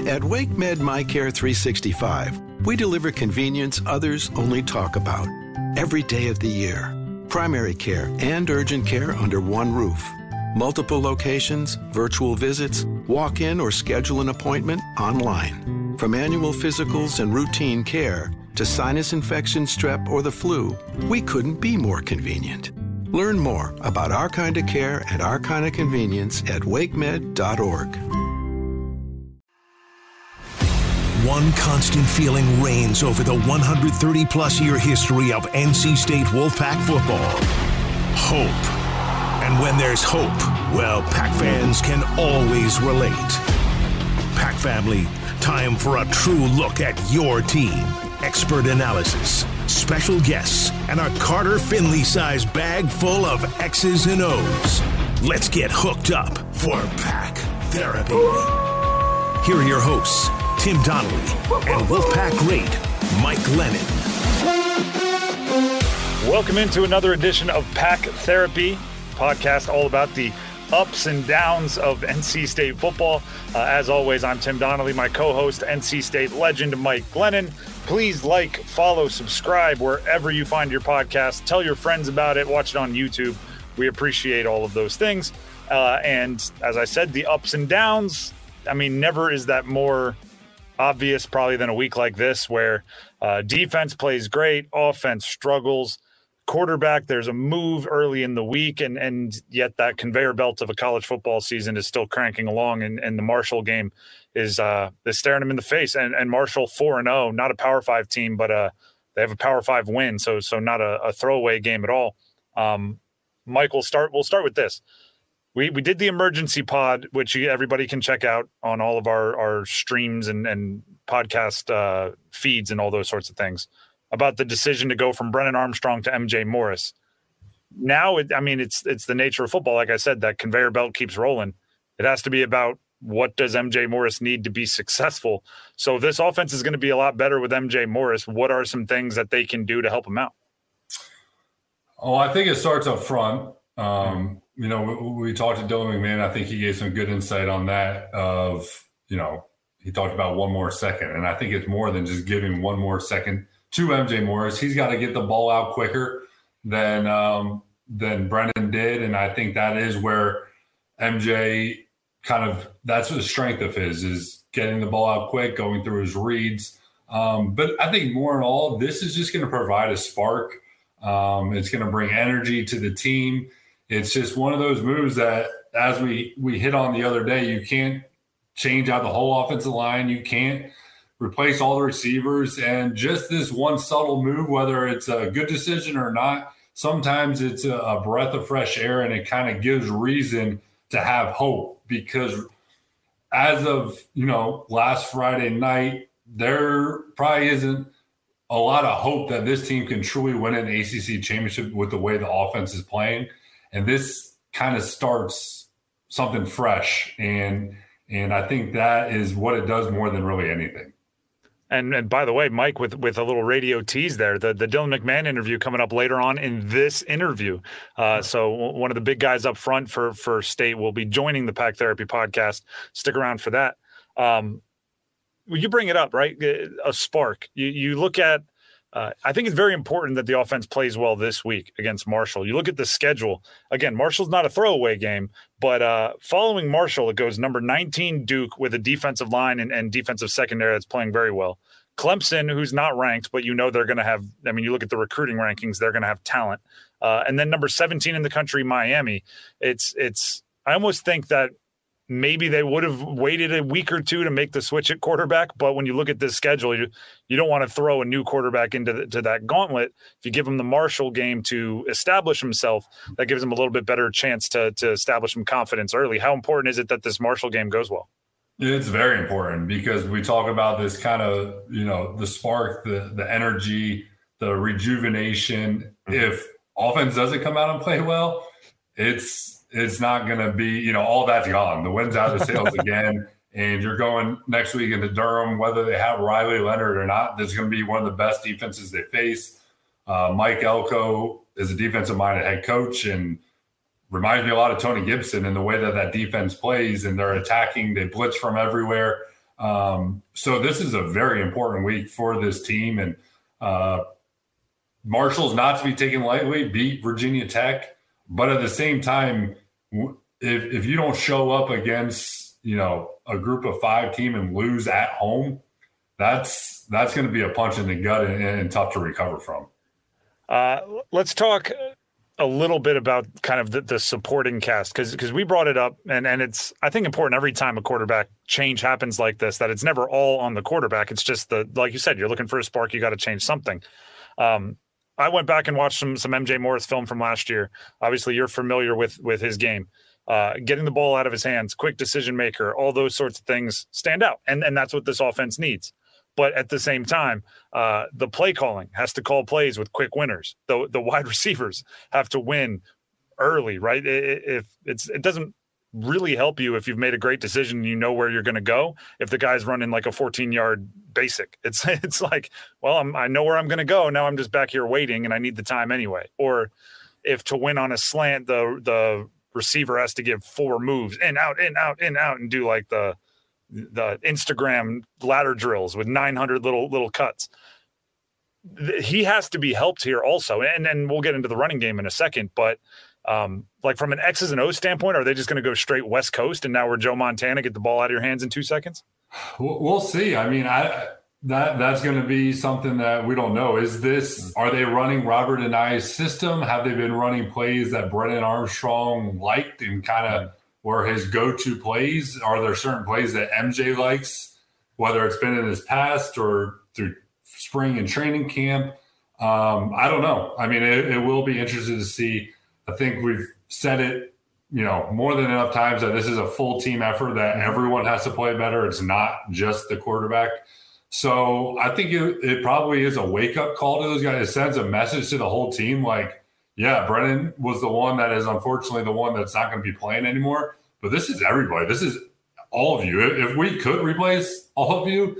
At WakeMed MyCare 365, we deliver convenience others only talk about. Every day of the year. Primary care and urgent care under one roof. Multiple locations, virtual visits, walk-in or schedule an appointment online. From annual physicals and routine care to sinus infection, strep, or the flu, we couldn't be more convenient. Learn more about our kind of care and our kind of convenience at wakemed.org. One constant feeling reigns over the 130-plus year history of NC State Wolfpack football. Hope. And when there's hope, well, Pack fans can always relate. Pack family, time for a true look at your team. Expert analysis, special guests, and a Carter Finley-sized bag full of X's and O's. Let's get hooked up for Pack Therapy. Here are your hosts, Tim Donnelly and Wolfpack great Mike Glennon. Welcome into another edition of Pack Therapy, podcast all about the ups and downs of NC State football. As always, I'm Tim Donnelly, my co-host, NC State legend Mike Glennon. Please like, follow, subscribe wherever you find your podcast. Tell your friends about it. Watch it on YouTube. We appreciate all of those things. And as I said, the ups and downs, I mean, never is that more obvious probably than a week like this where defense plays great, offense struggles. Quarterback, there's a move early in the week, and yet that conveyor belt of a college football season is still cranking along, and the Marshall game is staring them in the face. And Marshall 4-0, not a Power 5 team, but they have a Power 5 win, so not a throwaway game at all. Mike, we'll start with this. We did the emergency pod, which everybody can check out on all of our streams and podcast feeds and all those sorts of things, about the decision to go from Brennan Armstrong to MJ Morris. Now, it's the nature of football. Like I said, that conveyor belt keeps rolling. It has to be about what does MJ Morris need to be successful. So this offense is going to be a lot better with MJ Morris. What are some things that they can do to help him out? Oh, I think it starts up front. We talked to Dylan McMahon. I think he gave some good insight on that he talked about one more second. And I think it's more than just giving one more second to MJ Morris. He's got to get the ball out quicker than Brennan did. And I think that is where MJ that's the strength of his, is getting the ball out quick, going through his reads. But I think more in all, this is just going to provide a spark. It's going to bring energy to the team. It's just one of those moves that, as we hit on the other day, you can't change out the whole offensive line. You can't replace all the receivers. And just this one subtle move, whether it's a good decision or not, sometimes it's a breath of fresh air, and it kind of gives reason to have hope. Because as of, last Friday night, there probably isn't a lot of hope that this team can truly win an ACC championship with the way the offense is playing. And this kind of starts something fresh. And I think that is what it does more than really anything. And by the way, Mike, with a little radio tease there, the Dylan McMahon interview coming up later on in this interview. So one of the big guys up front for State will be joining the Pack Therapy podcast. Stick around for that. You bring it up, right? A spark. You look at, I think it's very important that the offense plays well this week against Marshall. You look at the schedule. Again, Marshall's not a throwaway game, but following Marshall, it goes number 19 Duke with a defensive line and defensive secondary that's playing very well. Clemson, who's not ranked, but they're going to have, you look at the recruiting rankings, they're going to have talent. And then number 17 in the country, Miami. I almost think that maybe they would have waited a week or two to make the switch at quarterback. But when you look at this schedule, you don't want to throw a new quarterback into that gauntlet. If you give him the Marshall game to establish himself, that gives him a little bit better chance to establish some confidence early. How important is it that this Marshall game goes well? It's very important, because we talk about this kind of, the spark, the energy, the rejuvenation. If offense doesn't come out and play well, it's not going to be, all that's gone. The wind's out of the sails again. And you're going next week into Durham, whether they have Riley Leonard or not. This is going to be one of the best defenses they face. Mike Elko is a defensive-minded head coach and reminds me a lot of Tony Gibson in the way that defense plays, and they're attacking. They blitz from everywhere. So this is a very important week for this team. And Marshall's not to be taken lightly, beat Virginia Tech. But at the same time, if you don't show up against, a group of 5 team and lose at home, that's going to be a punch in the gut and tough to recover from. Let's talk a little bit about kind of the supporting cast, because we brought it up, and it's, I think, important every time a quarterback change happens like this, that it's never all on the quarterback. It's just like you said, you're looking for a spark, you got to change something. I went back and watched some MJ Morris film from last year. Obviously, you're familiar with his game. Getting the ball out of his hands, quick decision maker, all those sorts of things stand out. And that's what this offense needs. But at the same time, the play calling has to call plays with quick winners. The wide receivers have to win early, right? It doesn't really help you if you've made a great decision and you know where you're going to go. If the guy's running like a 14-yard basic, it's like, well, I know where I'm going to go. Now I'm just back here waiting and I need the time anyway. Or if to win on a slant, the receiver has to give 4 moves, in, out, and do like the Instagram ladder drills with 900 little cuts. He has to be helped here also. And then we'll get into the running game in a second, but like from an X's and O's standpoint, are they just going to go straight West Coast and now we're Joe Montana, get the ball out of your hands in 2 seconds? We'll see. I mean, that's going to be something that we don't know. Are they running Robert and I's system? Have they been running plays that Brennan Armstrong liked and kind of were his go-to plays? Are there certain plays that MJ likes, whether it's been in his past or through spring and training camp? I don't know. I mean, it will be interesting to see. I think we've said it, more than enough times that this is a full team effort, that everyone has to play better. It's not just the quarterback. So I think it probably is a wake-up call to those guys. It sends a message to the whole team like, yeah, Brennan was the one that is unfortunately the one that's not going to be playing anymore. But this is everybody. This is all of you. If we could replace all of you,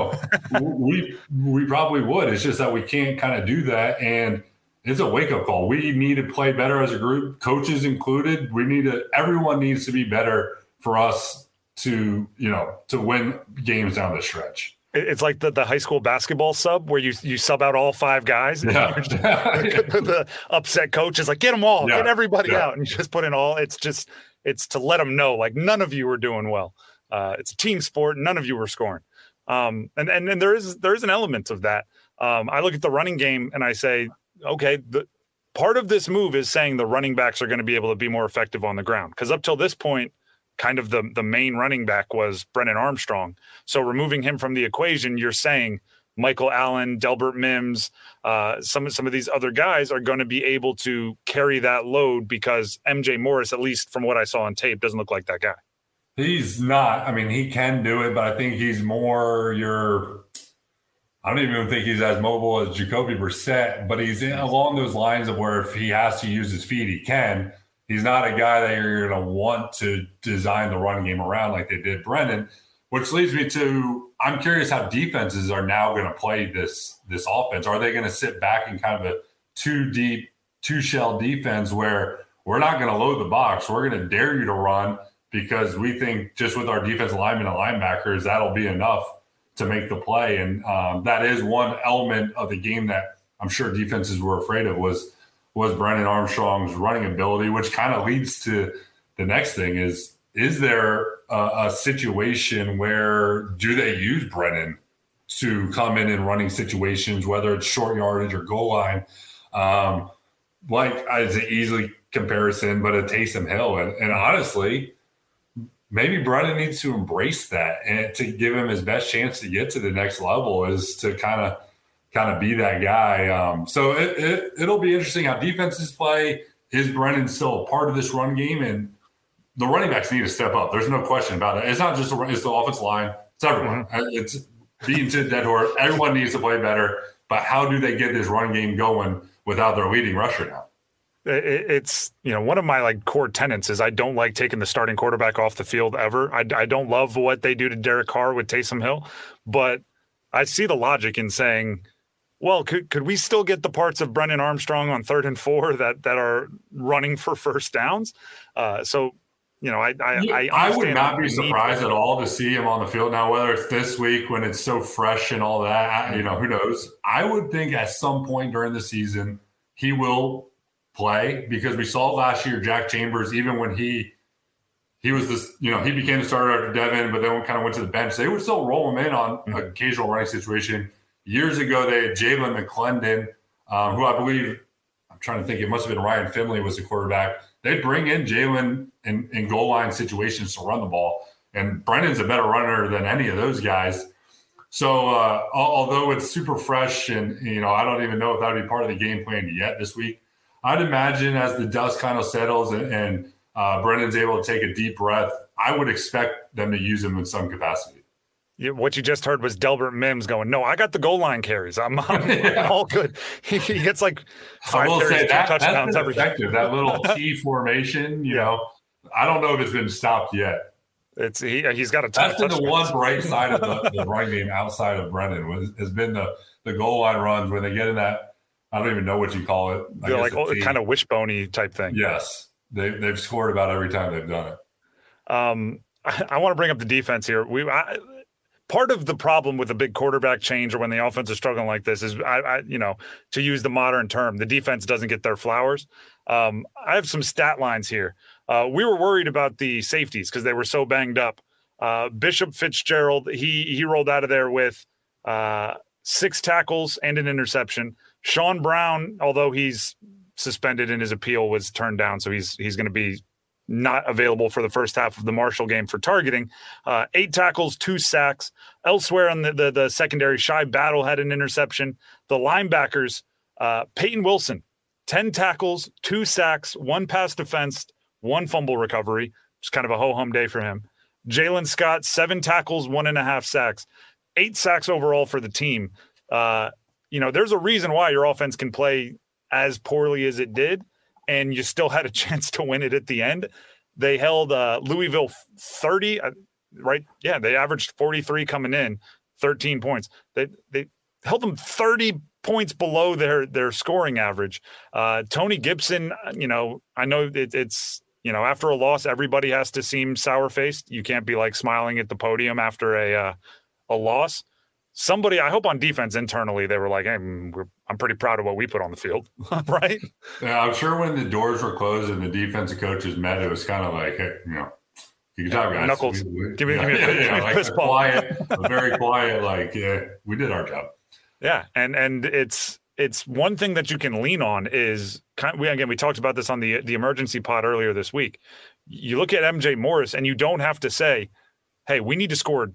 we probably would. It's just that we can't kind of do that. And it's a wake-up call. We need to play better as a group, coaches included. Everyone needs to be better for us to win games down the stretch. It's like the high school basketball sub where you sub out all 5 guys. And yeah. The upset coach is like, get them all, get everybody out. And you just put in all. It's to let them know, like, none of you are doing well. It's a team sport. None of you are scoring. And there is an element of that. I look at the running game and I say, okay, the part of this move is saying the running backs are going to be able to be more effective on the ground. Because up till this point, kind of the main running back was Brennan Armstrong. So removing him from the equation, you're saying Michael Allen, Delbert Mims, some of these other guys are going to be able to carry that load because MJ Morris, at least from what I saw on tape, doesn't look like that guy. He's not. I mean, he can do it, but I think he's more I don't even think he's as mobile as Jacoby Brissett, but he's along those lines of where if he has to use his feet, he can. He's not a guy that you're going to want to design the running game around like they did Brennan, which leads me to, I'm curious how defenses are now going to play this offense. Are they going to sit back in kind of a 2-deep, 2-shell defense where we're not going to load the box, we're going to dare you to run because we think just with our defensive linemen and linebackers, that'll be enough to make the play. And that is one element of the game that I'm sure defenses were afraid of was Brennan Armstrong's running ability, which kind of leads to the next thing is there a situation where do they use Brennan to come in running situations, whether it's short yardage or goal line? It's an easy comparison, but a Taysom Hill. And honestly, maybe Brennan needs to embrace that, and to give him his best chance to get to the next level is to kind of be that guy. So it'll be interesting how defenses play. Is Brennan still a part of this run game? And the running backs need to step up. There's no question about it. It's not just it's the offensive line. It's everyone. Mm-hmm. It's beating to dead horse. Everyone needs to play better. But how do they get this run game going without their leading rusher now? It's, one of my core tenets is I don't like taking the starting quarterback off the field ever. I don't love what they do to Derek Carr with Taysom Hill, but I see the logic in saying, well, could we still get the parts of Brennan Armstrong on 3rd and 4 that are running for first downs? So I would not be surprised at all to see him on the field now, whether it's this week when it's so fresh and all that. Who knows? I would think at some point during the season he will play, because we saw it last year. Jack Chambers, even when he was this, he became the starter after Devin, but then kind of went to the bench. They would still roll him in on an occasional running situation. Years ago, they had Jalen McClendon, who I believe, I'm trying to think, it must have been Ryan Finley was the quarterback. They'd bring in Jalen in goal line situations to run the ball. And Brennan's a better runner than any of those guys. So although it's super fresh and, I don't even know if that would be part of the game plan yet this week, I'd imagine as the dust kind of settles and Brennan's able to take a deep breath, I would expect them to use him in some capacity. What you just heard was Delbert Mims going, no, I got the goal line carries. I'm all good. He gets like 5 carries, 2 touchdowns every game. That little T formation, I don't know if it's been stopped yet. He's got a ton of touchdowns. That's been the one bright side of the running game outside of Brennan has been the goal line runs when they get in that, I don't even know what you call it. They're like kind of wishbone-y type thing. Yes. They've scored about every time they've done it. I want to bring up the defense here. Part of the problem with a big quarterback change or when the offense is struggling like this is, to use the modern term, the defense doesn't get their flowers. I have some stat lines here. We were worried about the safeties because they were so banged up. Bishop Fitzgerald, he rolled out of there with 6 tackles and an interception. Sean Brown, although he's suspended in his appeal, was turned down, so he's going to be not available for the first half of the Marshall game for targeting. 8 tackles, 2 sacks. Elsewhere on the secondary, Shy Battle had an interception. The linebackers, Peyton Wilson, 10 tackles, 2 sacks, 1 pass defense, 1 fumble recovery. Just kind of a ho-hum day for him. Jalen Scott, 7 tackles, 1.5 sacks. 8 sacks overall for the team. There's a reason why your offense can play as poorly as it did, and you still had a chance to win it at the end. They held Louisville 30, right? Yeah, they averaged 43 coming in, 13 points. They held them 30 points below their scoring average. Tony Gibson, I know it's after a loss, everybody has to seem sour-faced. You can't be like smiling at the podium after a loss. Somebody, I hope on defense internally, they were like, hey, I'm pretty proud of what we put on the field, right? Yeah, I'm sure when the doors were closed and the defensive coaches met, it was kind of like, hey, good job, guys. Knuckles, give me a fist bump. Quiet, very quiet, like, yeah, we did our job. Yeah, and it's one thing that you can lean on is, we talked about this on the emergency pod earlier this week. You look at MJ Morris and you don't have to say, hey, we need to score,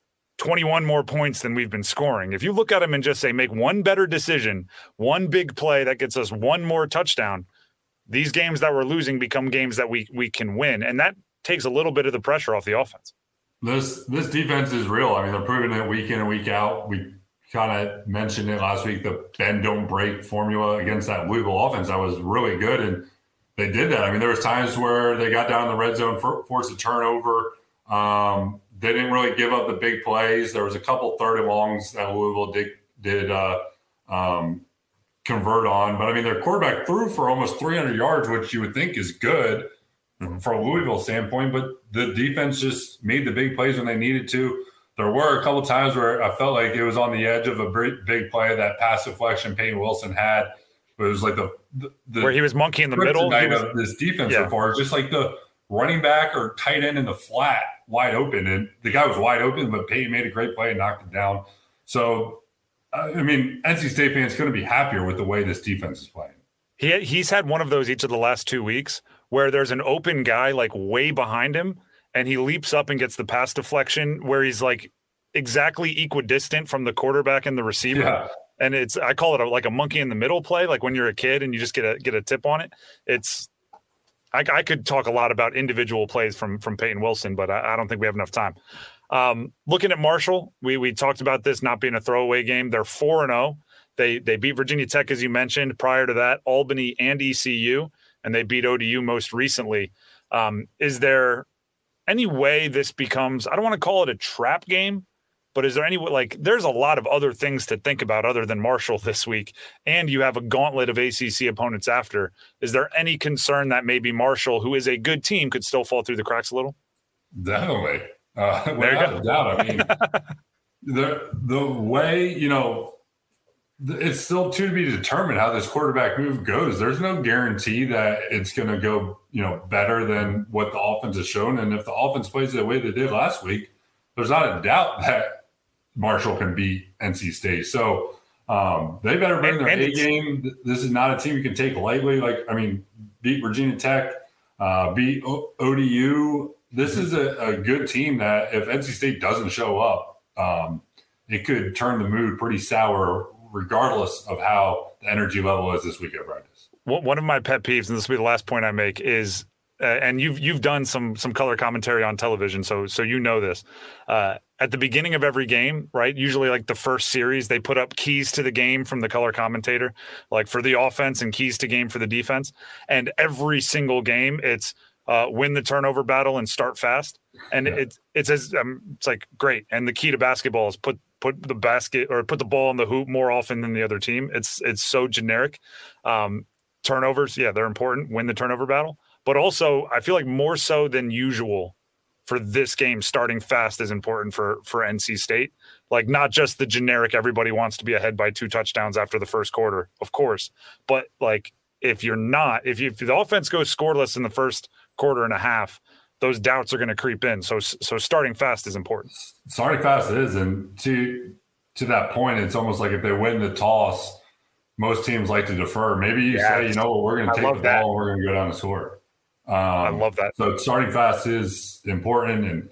21 more points than we've been scoring. If you look at him and just say, make one better decision, one big play that gets us one more touchdown, these games that we're losing become games that we can win. And that takes a little bit of the pressure off the offense. This defense is real. I mean, they're proving it week in and week out. We kind of mentioned it last week, the bend, don't break formula against that Louisville offense. That was really good. And they did that. I mean, there was times where they got down in the red zone, forced a turnover. They didn't really give up the big plays. There was a couple 3rd and longs that Louisville did convert on. But, I mean, their quarterback threw for almost 300 yards, which you would think is good from a Louisville standpoint. But the defense just made the big plays when they needed to. There were a couple times where I felt like it was on the edge of a big play, that pass deflection Peyton Wilson had. But it was like the where he was monkey in the middle. Of this defense so far, just like the running back or tight end in the flat wide open. And the guy was wide open, but Peyton made a great play and knocked it down. So, I mean, NC State fans going to be happier with the way this defense is playing. He's had one of those each of the last 2 weeks where there's an open guy like way behind him and he leaps up and gets the pass deflection where he's like exactly equidistant from the quarterback and the receiver. Yeah. And I call it like a monkey in the middle play, like when you're a kid and you just get a tip on it. I could talk a lot about individual plays from Peyton Wilson, but I don't think we have enough time. Looking at Marshall, we talked about this not being a throwaway game. They're 4-0. They beat Virginia Tech, as you mentioned. Prior to that, Albany and ECU, and they beat ODU most recently. Is there any way this becomes, I don't want to call it a trap game, But is there any, like, there's a lot of other things to think about other than Marshall this week, and you have a gauntlet of ACC opponents after. Is there any concern that maybe Marshall, who is a good team, could still fall through the cracks a little? Definitely. Without a doubt. I mean, the way, it's still to be determined how this quarterback move goes. There's no guarantee that it's going to go, better than what the offense has shown. And if the offense plays the way they did last week, there's not a doubt that Marshall can beat NC State. So they better bring their A game. This is not a team you can take lightly. Beat Virginia Tech, beat ODU. This is a good team that if NC State doesn't show up, it could turn the mood pretty sour regardless of how the energy level is this week at practice. One of my pet peeves, and this will be the last point I make, is and you've done some color commentary on television, so you know this. At the beginning of every game, right? Usually, like the first series, they put up keys to the game from the color commentator, like for the offense and keys to game for the defense. And every single game, it's win the turnover battle and start fast. And it's like great. And the key to basketball is put the basket or put the ball in the hoop more often than the other team. It's so generic. Turnovers, yeah, they're important. Win the turnover battle. But also, I feel like more so than usual for this game, starting fast is important for NC State. Like, not just the generic, everybody wants to be ahead by 2 touchdowns after the first quarter, of course. But, like, if the offense goes scoreless in the first quarter and a half, those doubts are going to creep in. So starting fast is important. Starting fast is. And to that point, it's almost like if they win the toss, most teams like to defer. Maybe you say, you know what, we're going to take the ball and we're going to go down and score. I love that. So starting fast is important. And,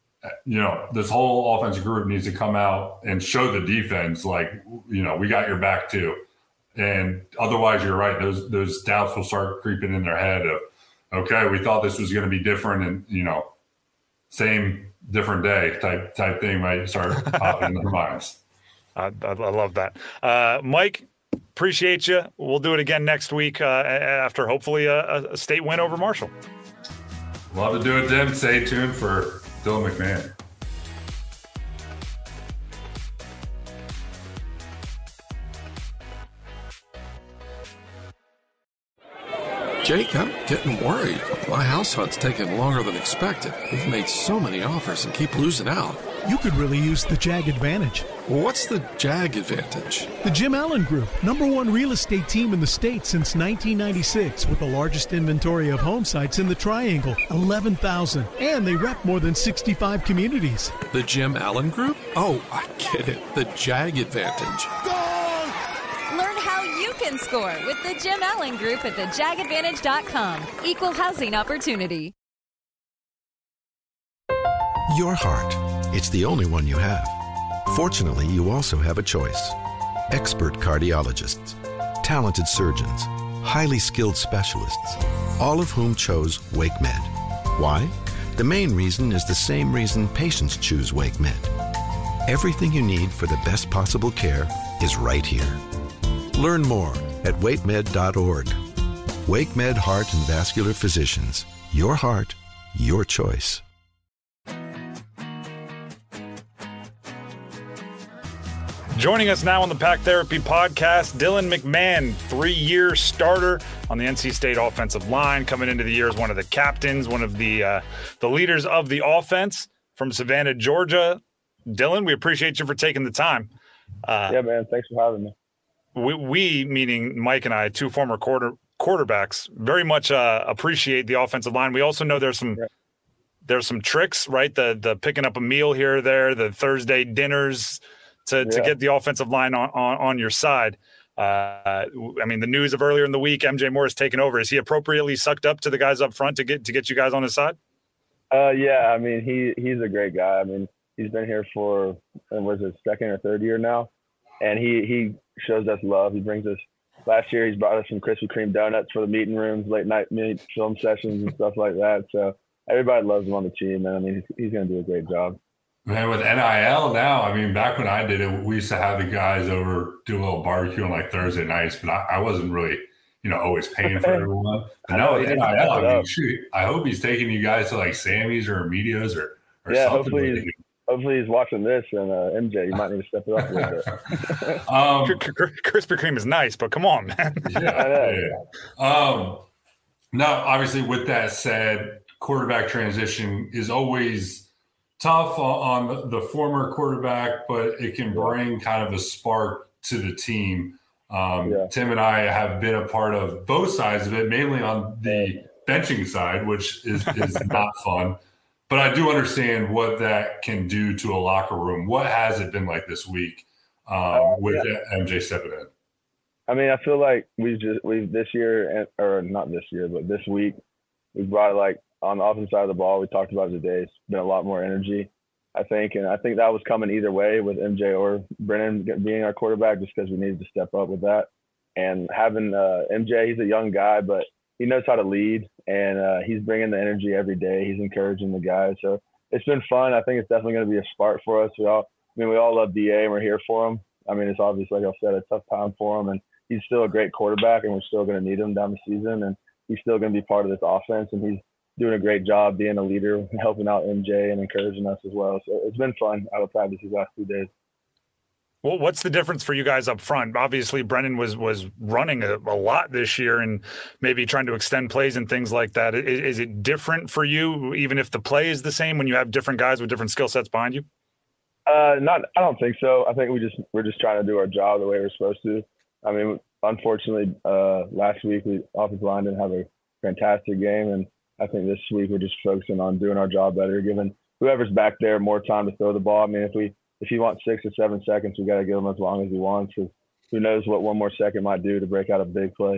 this whole offensive group needs to come out and show the defense, like, we got your back too. And otherwise, you're right. Those doubts will start creeping in their head of, okay, we thought this was going to be different and, same different day type thing might start popping in their minds. I love that. Mike, appreciate you. We'll do it again next week after hopefully a state win over Marshall. Love to do it, Tim. Stay tuned for Dylan McMahon. Jake, I'm getting worried. My house hunt's taking longer than expected. We've made so many offers and keep losing out. You could really use the JAG Advantage. What's the JAG Advantage? The Jim Allen Group, #1 real estate team in the state since 1996, with the largest inventory of home sites in the Triangle, 11,000. And they rep more than 65 communities. The Jim Allen Group? Oh, I get it. The JAG Advantage. Learn how you can score with the Jim Allen Group at thejagadvantage.com. Equal housing opportunity. Your heart. It's the only one you have. Fortunately, you also have a choice. Expert cardiologists, talented surgeons, highly skilled specialists, all of whom chose WakeMed. Why? The main reason is the same reason patients choose WakeMed. Everything you need for the best possible care is right here. Learn more at wakemed.org. WakeMed Heart and Vascular Physicians. Your heart, your choice. Joining us now on the Pack Therapy podcast, Dylan McMahon, 3-year starter on the NC State offensive line, coming into the year as one of the captains, one of the leaders of the offense from Savannah, Georgia. Dylan, we appreciate you for taking the time. Yeah, man. Thanks for having me. We meaning Mike and I, 2 former quarterbacks, very much appreciate the offensive line. We also know there's some tricks, right? The picking up a meal here or there, the Thursday dinners to get the offensive line on your side. I mean, the news of earlier in the week, MJ Morris taking over. Is he appropriately sucked up to the guys up front to get you guys on his side? Yeah, I mean, he's a great guy. I mean, he's been here for, was it 2nd or 3rd year now? And he shows us love. He brings us, last year he's brought us some Krispy Kreme donuts for the meeting rooms, late night film sessions and stuff like that. So everybody loves him on the team, and I mean, he's going to do a great job. Man, with NIL now, I mean, back when I did it, we used to have the guys over do a little barbecue on like Thursday nights, but I wasn't really, always paying for everyone. But no, with NIL, I mean, shoot, I hope he's taking you guys to like Sammy's or Emilio's or yeah, something. Hopefully he's watching this, and MJ, you might need to step it up a little bit. Krispy Kreme is nice, but come on, man. Now, obviously, with that said, quarterback transition is always tough on the former quarterback, but it can bring kind of a spark to the team. Tim and I have been a part of both sides of it, mainly on the benching side, which is not fun. But I do understand what that can do to a locker room. What has it been like this week with MJ stepping in? I mean, I feel like we've this year, or not this year, but this week, we brought on the offensive side of the ball. We talked about it today. It's been a lot more energy, I think, and I think that was coming either way with MJ or Brennan being our quarterback, just because we needed to step up with that. And having MJ, he's a young guy, but he knows how to lead, and he's bringing the energy every day. He's encouraging the guys, so it's been fun. I think it's definitely going to be a spark for us. We all love DA, and we're here for him. I mean, it's obviously, like I said, a tough time for him, and he's still a great quarterback, and we're still going to need him down the season, and he's still going to be part of this offense, and he's doing a great job being a leader and helping out MJ and encouraging us as well. So it's been fun out of practice these last 2 days. Well, what's the difference for you guys up front? Obviously, Brennan was running a lot this year and maybe trying to extend plays and things like that. Is it different for you, even if the play is the same, when you have different guys with different skill sets behind you? I don't think so. I think we're just trying to do our job the way we're supposed to. I mean, unfortunately, last week offensive line didn't have a fantastic game, and I think this week we're just focusing on doing our job better, giving whoever's back there more time to throw the ball. I mean, if he wants 6 or 7 seconds, we got to give him as long as he wants, because who knows what one more second might do to break out a big play.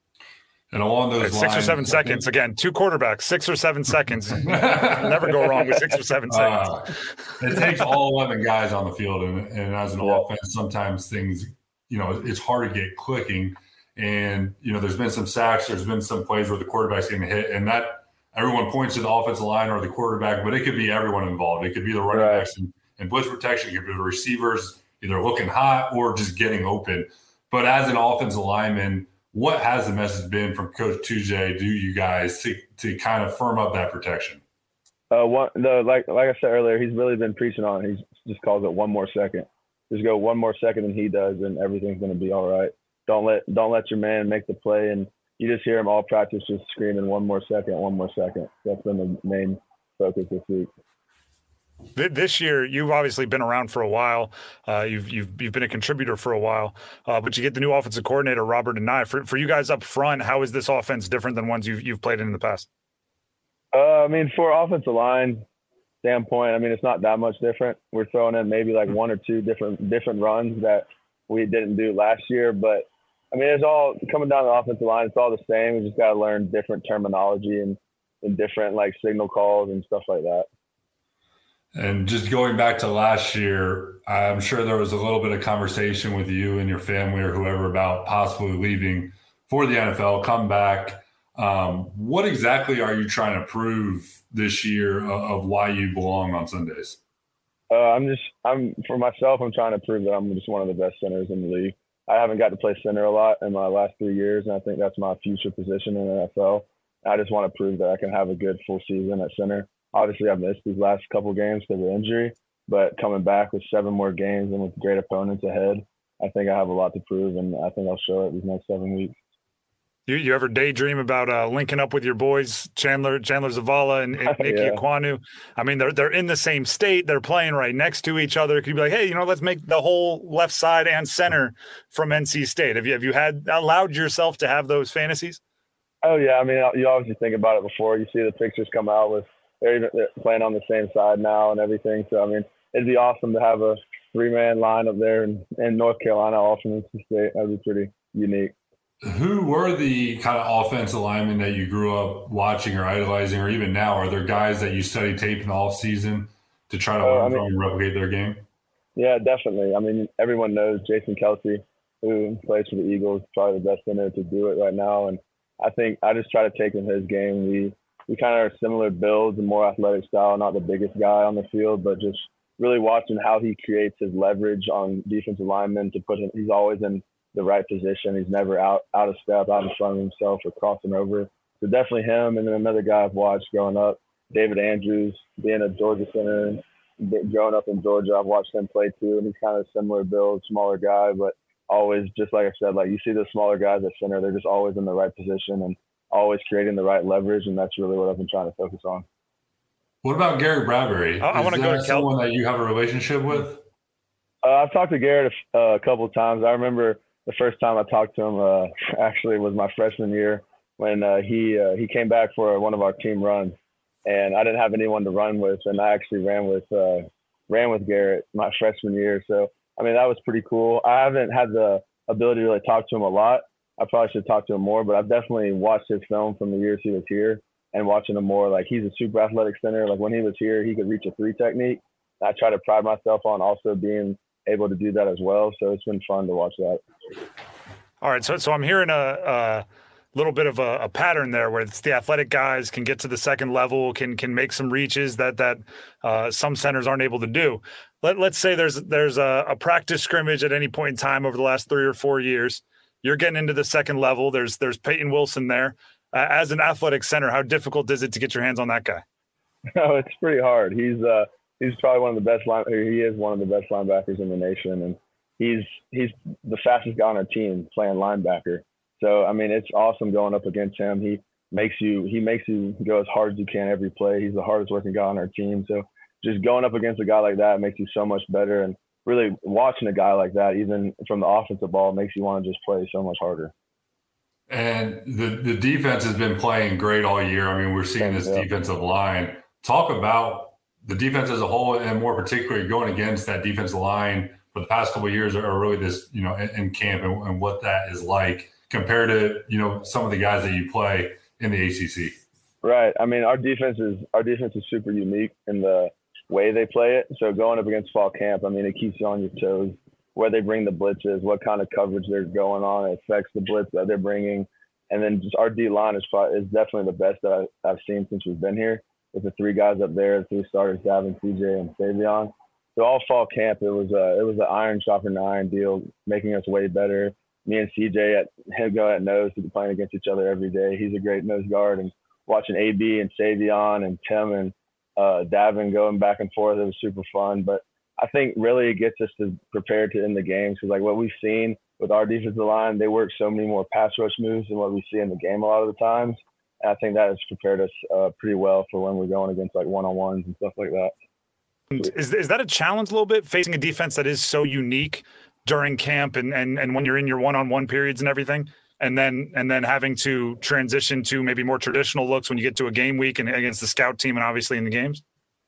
And along those lines, 6 or 7 seconds. Again, 2 quarterbacks, 6 or 7 seconds. Never go wrong with 6 or 7 seconds. It takes all 11 guys on the field, and as an offense, sometimes things, it's hard to get clicking. And, there's been some sacks, there's been some plays where the quarterback's getting hit, and that everyone points to the offensive line or the quarterback, but it could be everyone involved. It could be the running backs and blitz protection. It could be the receivers either looking hot or just getting open. But as an offensive lineman, what has the message been from Coach Tujay to you guys to kind of firm up that protection? Like I said earlier, he's really been preaching on it. He just calls it 1 more second. Just go 1 more second than he does, and everything's going to be all right. Don't let your man make the play, and you just hear him all practice just screaming 1 more second, 1 more second. That's been the main focus this week. This year, you've obviously been around for a while. You've been a contributor for a while, but you get the new offensive coordinator, Robert Anae. For you guys up front, how is this offense different than ones you've played in the past? I mean, for offensive line standpoint, I mean, it's not that much different. We're throwing in maybe like 1 or 2 different runs that we didn't do last year, but I mean, it's all coming down the offensive line. It's all the same. We just got to learn different terminology and different signal calls and stuff like that. And just going back to last year, I'm sure there was a little bit of conversation with you and your family or whoever about possibly leaving for the NFL, come back. What exactly are you trying to prove this year of why you belong on Sundays? For myself, I'm trying to prove that I'm just one of the best centers in the league. I haven't got to play center a lot in my last 3 years, and I think that's my future position in the NFL. I just want to prove that I can have a good full season at center. Obviously, I've missed these last couple games because of injury, but coming back with 7 more games and with great opponents ahead, I think I have a lot to prove, and I think I'll show it these next 7 weeks. You ever daydream about linking up with your boys, Chandler Zavala and Nicky Ekwonu? I mean, they're in the same state. They're playing right next to each other. Could you be like, hey, let's make the whole left side and center from NC State? Have you allowed yourself to have those fantasies? Oh, yeah. I mean, you obviously think about it before. You see the pictures come out with they're playing on the same side now and everything. So, I mean, it'd be awesome to have a 3-man line up there in North Carolina, all from NC State. That would be pretty unique. Who were the kind of offensive linemen that you grew up watching or idolizing, or even now? Are there guys that you study tape in the off season to try to learn from and replicate their game? Yeah, definitely. I mean, everyone knows Jason Kelce, who plays for the Eagles, probably the best center to do it right now. And I think I just try to take him his game. We kind of are similar builds and more athletic style, not the biggest guy on the field, but just really watching how he creates his leverage on defensive linemen to put him. He's always in the right position. He's never out of step, out in front of himself or crossing over. So definitely him. And then another guy I've watched growing up, David Andrews, being a Georgia center. growing up in Georgia, I've watched him play too, and he's kind of similar build, smaller guy, but always, just like I said, like you see the smaller guys at center, they're just always in the right position and always creating the right leverage, and that's really what I've been trying to focus on. What about Garrett Bradbury? I want to go to someone that you have a relationship with? I've talked to Garrett a couple of times. I remember the first time I talked to him actually was my freshman year when he came back for one of our team runs, and I didn't have anyone to run with, and I actually ran with Garrett my freshman year. So, I mean, that was pretty cool. I haven't had the ability to really talk to him a lot. I probably should talk to him more, but I've definitely watched his film from the years he was here and watching him more. Like, he's a super athletic center. Like, when he was here, he could reach a 3 technique. I try to pride myself on also being able to do that as well. So it's been fun to watch that. All right. So I'm hearing a little bit of a pattern there where it's the athletic guys can get to the second level, can make some reaches that some centers aren't able to do. Let's say there's a practice scrimmage at any point in time over the last 3 or 4 years. You're getting into the second level. There's Peyton Wilson there. As an athletic center, how difficult is it to get your hands on that guy? Oh, it's pretty hard. He's probably one of the best he is one of the best linebackers in the nation, and he's the fastest guy on our team playing linebacker. So, I mean, it's awesome going up against him. He makes you go as hard as you can every play. He's the hardest working guy on our team. So just going up against a guy like that makes you so much better. And really watching a guy like that, even from the offensive ball, makes you want to just play so much harder. And the defense has been playing great all year. I mean, we're seeing this defensive line. Talk about the defense as a whole, and more particularly going against that defensive line for the past couple of years, or really this, in camp, and what that is like compared to, some of the guys that you play in the ACC. Right. I mean, our defense is super unique in the way they play it. So going up against fall camp, I mean, it keeps you on your toes. Where they bring the blitzes, what kind of coverage they're going on, it affects the blitz that they're bringing. And then just our D-line is definitely the best that I've seen since we've been here. With the 3 guys up there, 3 starters, Davin, CJ, and Savion. So all fall camp, it was an iron sharpening iron deal, making us way better. Me and CJ go at nose, to be playing against each other every day. He's a great nose guard, and watching AB and Savion and Tim and Davin going back and forth, it was super fun. But I think really it gets us to prepare to end the games, because like what we've seen with our defensive line, they work so many more pass rush moves than what we see in the game a lot of the times. And I think that has prepared us pretty well for when we're going against like one-on-ones and stuff like that. Is that a challenge a little bit, facing a defense that is so unique during camp and when you're in your one-on-one periods and everything, and then having to transition to maybe more traditional looks when you get to a game week and against the scout team and obviously in the games?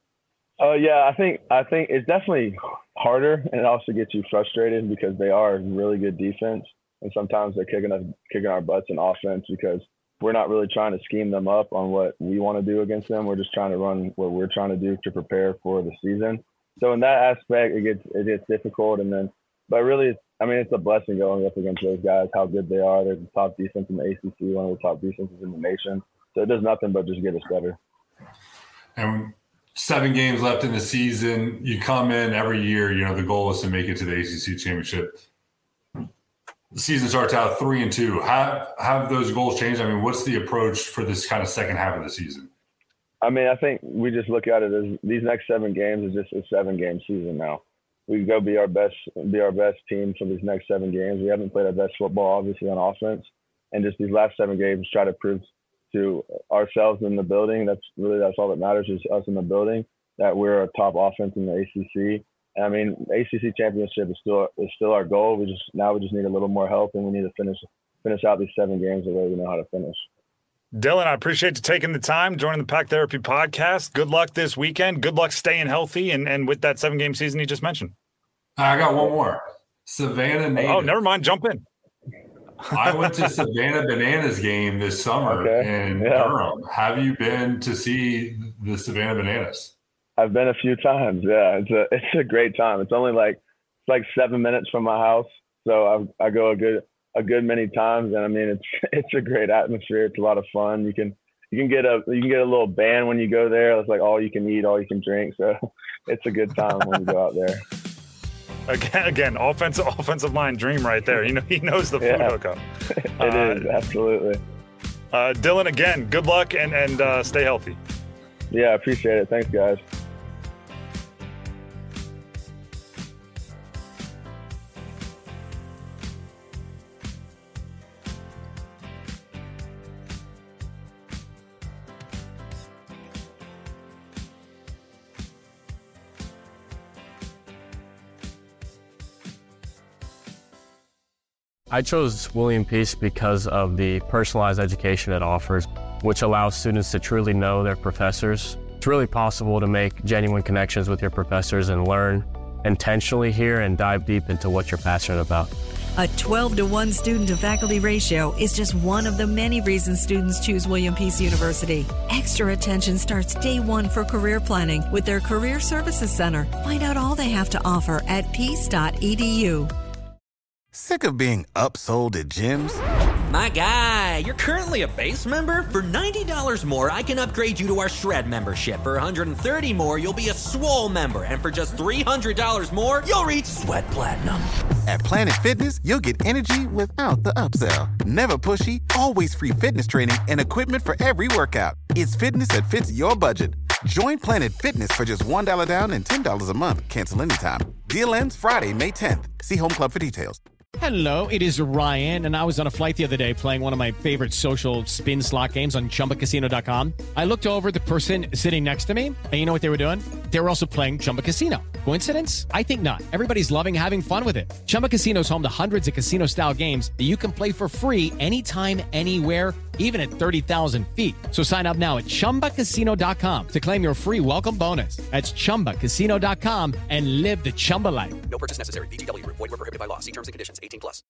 Yeah, I think it's definitely harder, and it also gets you frustrated because they are a really good defense, and sometimes they're kicking our butts in offense because we're not really trying to scheme them up on what we want to do against them. We're just trying to run what we're trying to do to prepare for the season. So in that aspect, it gets difficult, but really, I mean, it's a blessing going up against those guys, how good they are. They're the top defense in the ACC, one of the top defenses in the nation. So it does nothing but just get us better. And 7 games left in the season. You come in every year, the goal is to make it to the ACC championship. The season starts out 3-2. Have those goals changed? I mean, what's the approach for this kind of second half of the season? I mean, I think we just look at it as these next 7 games is just a 7-game season now. We go be our best team for these next 7 games. We haven't played our best football, obviously, on offense. And just these last 7 games, try to prove to ourselves in the building, that's all that matters, is us in the building, that we're a top offense in the ACC. And I mean, ACC championship is still our goal. We just need a little more help, and we need to finish out these 7 games the way we know how to finish. Dylan, I appreciate you taking the time, joining the Pack Therapy podcast. Good luck this weekend. Good luck staying healthy and with that 7-game season you just mentioned. I got one more. Savannah native. Oh, never mind. Jump in. I went to Savannah Bananas game this summer in Durham. Have you been to see the Savannah Bananas? I've been a few times. Yeah, it's a great time. It's only like 7 minutes from my house, so I go a good many times, and I mean it's a great atmosphere. It's a lot of fun. You can get a little band when you go there. It's like all you can eat, all you can drink. So it's a good time when you go out there. Again, offensive line dream right there. He knows the food hookup. It is, absolutely. Dylan, again, good luck and stay healthy. Yeah, I appreciate it. Thanks, guys. I chose William Peace because of the personalized education it offers, which allows students to truly know their professors. It's really possible to make genuine connections with your professors and learn intentionally here and dive deep into what you're passionate about. A 12-to-1 student-to-faculty ratio is just one of the many reasons students choose William Peace University. Extra attention starts day one for career planning with their Career Services Center. Find out all they have to offer at peace.edu. Sick of being upsold at gyms? My guy, you're currently a base member? For $90 more, I can upgrade you to our Shred membership. For $130 more, you'll be a Swole member. And for just $300 more, you'll reach Sweat Platinum. At Planet Fitness, you'll get energy without the upsell. Never pushy, always free fitness training and equipment for every workout. It's fitness that fits your budget. Join Planet Fitness for just $1 down and $10 a month. Cancel anytime. Deal ends Friday, May 10th. See Home Club for details. Hello, it is Ryan, and I was on a flight the other day playing one of my favorite social spin slot games on ChumbaCasino.com. I looked over at the person sitting next to me, and you know what they were doing? They were also playing Chumba Casino. Coincidence? I think not. Everybody's loving having fun with it. Chumba Casino is home to hundreds of casino-style games that you can play for free anytime, anywhere, even at 30,000 feet. So sign up now at ChumbaCasino.com to claim your free welcome bonus. That's ChumbaCasino.com and live the Chumba life. No purchase necessary. VGW. Void where prohibited by law. See terms and conditions. 18+.